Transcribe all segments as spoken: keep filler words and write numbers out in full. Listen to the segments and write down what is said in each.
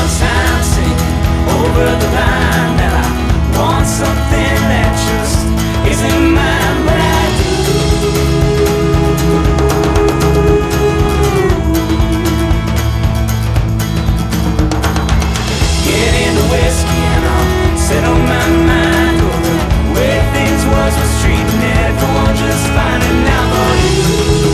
more time singing over the line that I want something that just isn't mine, but I do. Get into whiskey and I'll settle my mind over the way things was was treating everyone just fine, and now for you.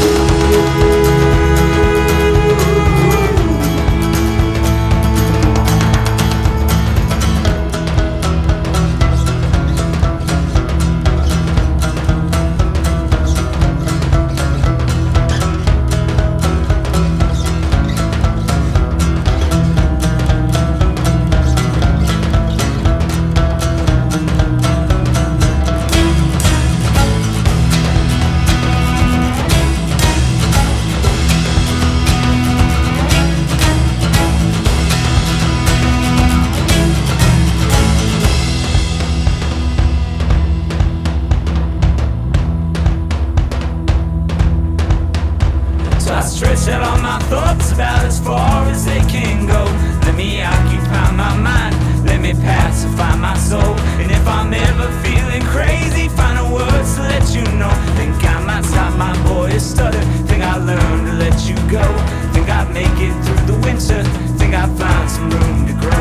So I stretch out all my thoughts about as far as they can go. Let me occupy my mind, let me pacify my soul. And if I'm ever feeling crazy, find a words to let you know. Think I might stop my boyish stutter, think I learned to let you go. Think I'd make it through the winter, think I'd find some room to grow.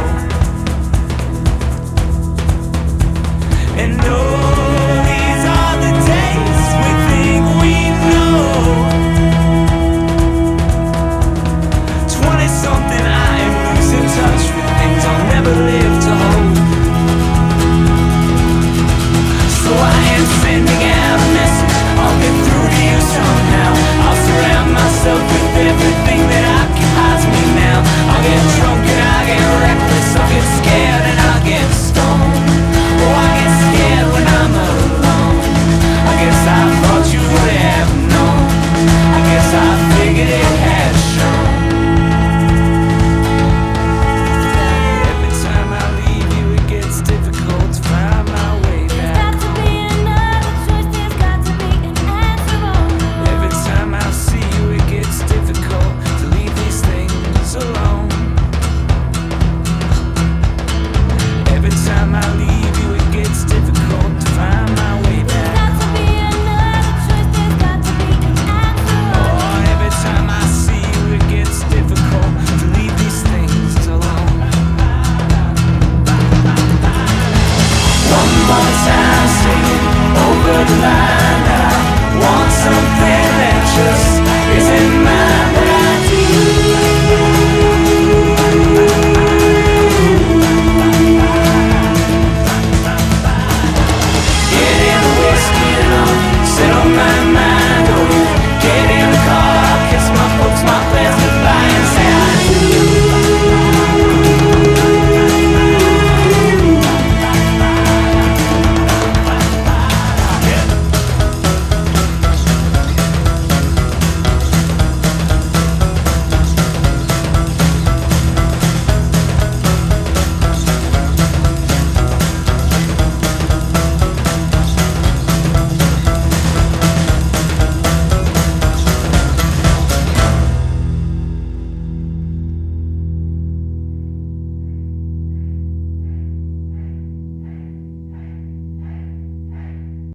And oh, these are the days we think we know. Something I am losing touch with, things I'll never live to hold. So I am sending out a message, I'll get through to you somehow. I'll surround myself with everything that occupies me now. I'll get drunk and I'll get reckless, I'll get scared and I'll get stoned. Oh, I get scared when I'm alone. I guess I thought you would have known. I guess I figured it had shown. Over the line.